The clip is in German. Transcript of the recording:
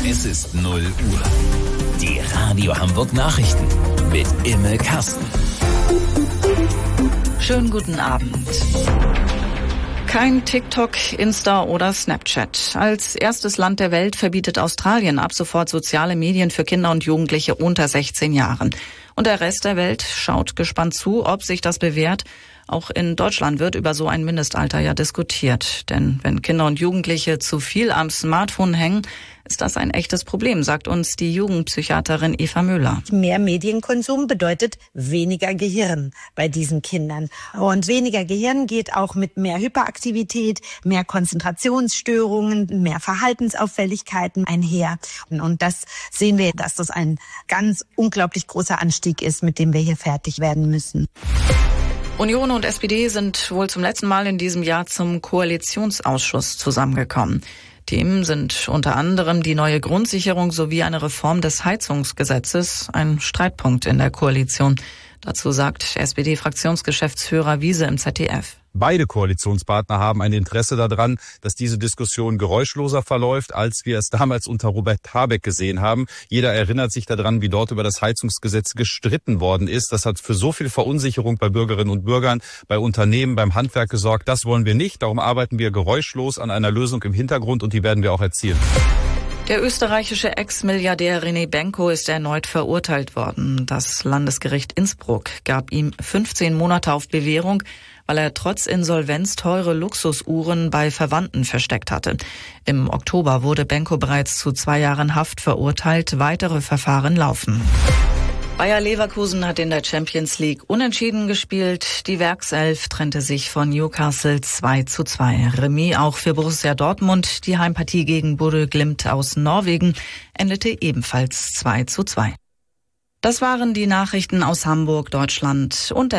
Es ist 0 Uhr. Die Radio Hamburg Nachrichten mit Imme Kasten. Schönen guten Abend. Kein TikTok, Insta oder Snapchat. Als erstes Land der Welt verbietet Australien ab sofort soziale Medien für Kinder und Jugendliche unter 16 Jahren. Und der Rest der Welt schaut gespannt zu, ob sich das bewährt. Auch in Deutschland wird über so ein Mindestalter ja diskutiert. Denn wenn Kinder und Jugendliche zu viel am Smartphone hängen, ist das ein echtes Problem, sagt uns die Jugendpsychiaterin Eva Müller. Mehr Medienkonsum bedeutet weniger Gehirn bei diesen Kindern. Und weniger Gehirn geht auch mit mehr Hyperaktivität, mehr Konzentrationsstörungen, mehr Verhaltensauffälligkeiten einher. Und das sehen wir, dass das ein ganz unglaublich großer Anstieg ist, mit dem wir hier fertig werden müssen. Union und SPD sind wohl zum letzten Mal in diesem Jahr zum Koalitionsausschuss zusammengekommen. Themen sind unter anderem die neue Grundsicherung sowie eine Reform des Heizungsgesetzes, ein Streitpunkt in der Koalition. Dazu sagt SPD-Fraktionsgeschäftsführer Wiese im ZDF. Beide Koalitionspartner haben ein Interesse daran, dass diese Diskussion geräuschloser verläuft, als wir es damals unter Robert Habeck gesehen haben. Jeder erinnert sich daran, wie dort über das Heizungsgesetz gestritten worden ist. Das hat für so viel Verunsicherung bei Bürgerinnen und Bürgern, bei Unternehmen, beim Handwerk gesorgt. Das wollen wir nicht. Darum arbeiten wir geräuschlos an einer Lösung im Hintergrund und die werden wir auch erzielen. Der österreichische Ex-Milliardär René Benko ist erneut verurteilt worden. Das Landesgericht Innsbruck gab ihm 15 Monate auf Bewährung, weil er trotz Insolvenz teure Luxusuhren bei Verwandten versteckt hatte. Im Oktober wurde Benko bereits zu 2 Jahren Haft verurteilt. Weitere Verfahren laufen. Bayer Leverkusen hat in der Champions League unentschieden gespielt. Die Werkself trennte sich von Newcastle 2:2. Remis auch für Borussia Dortmund. Die Heimpartie gegen Bodø Glimt aus Norwegen endete ebenfalls 2:2. Das waren die Nachrichten aus Hamburg, Deutschland und der